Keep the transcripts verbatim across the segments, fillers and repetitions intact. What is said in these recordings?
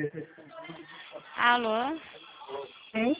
Alô? Sim?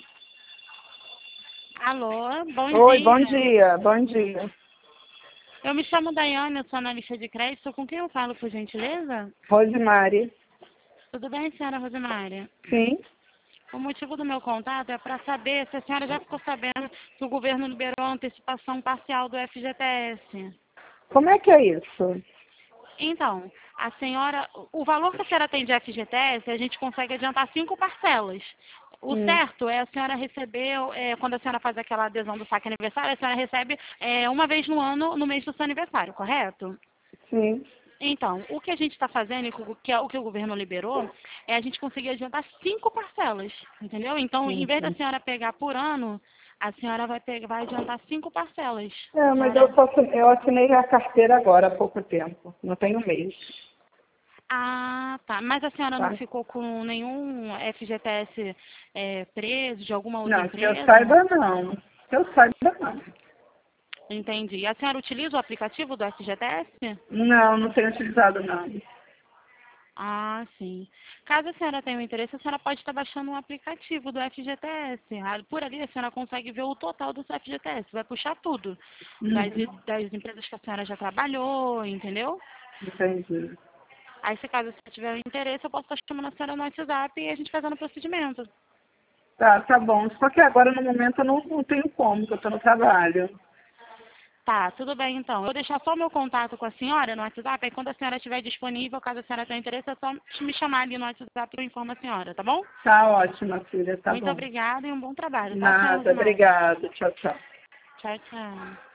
Alô, bom Oi, dia. bom dia, bom dia. Eu me chamo Daiane, eu sou analista de crédito. Com quem eu falo, por gentileza? Rosemary. Tudo bem, senhora Rosemária? Sim? O motivo do meu contato é para saber se a senhora já ficou sabendo que o governo liberou a antecipação parcial do F G T S. Como é que é isso? Então, a senhora, o valor que a senhora tem de F G T S, a gente consegue adiantar cinco parcelas. O Hum, certo é a senhora receber, é, quando a senhora faz aquela adesão do saque aniversário, a senhora recebe é, uma vez no ano, no mês do seu aniversário, correto? sim. Então, o que a gente está fazendo, e o que, é- o que o governo liberou, é a gente conseguir adiantar cinco parcelas, entendeu? Então, em Sim, vez da sim. senhora pegar por ano, a senhora vai, pegar, vai adiantar cinco parcelas. A É, mas eu, senhora... só, assin- eu assinei a carteira agora há pouco tempo. Não tem um mês. Ah, tá. Mas a senhora não Tá? ficou com nenhum F G T S é, preso de alguma outra Não, que eu empresa? saiba não. Que eu saiba não. Entendi. A senhora utiliza o aplicativo do F G T S? Não, não tenho utilizado não. Ah, sim. Caso a senhora tenha um interesse, a senhora pode estar baixando um aplicativo do F G T S. Ah, por ali a senhora consegue ver o total do seu F G T S. Vai puxar tudo. Das, Uhum, das empresas que a senhora já trabalhou, entendeu? entendi. Aí, se caso você tiver um interesse, eu posso estar chamando a senhora no WhatsApp e a gente fazendo o procedimento. Tá, tá bom. Só que agora no momento eu não, não tenho como, porque eu estou no trabalho. Tá, tudo bem então. Eu vou deixar só meu contato com a senhora no WhatsApp, aí quando a senhora estiver disponível, caso a senhora tenha interesse, é só me chamar ali no WhatsApp e eu informo a senhora, tá bom? Tá ótimo, filha, tá Muito bom. obrigada e um bom trabalho, tá, senhora Nada, Rosemary? obrigada. Tchau, tchau. Tchau, tchau.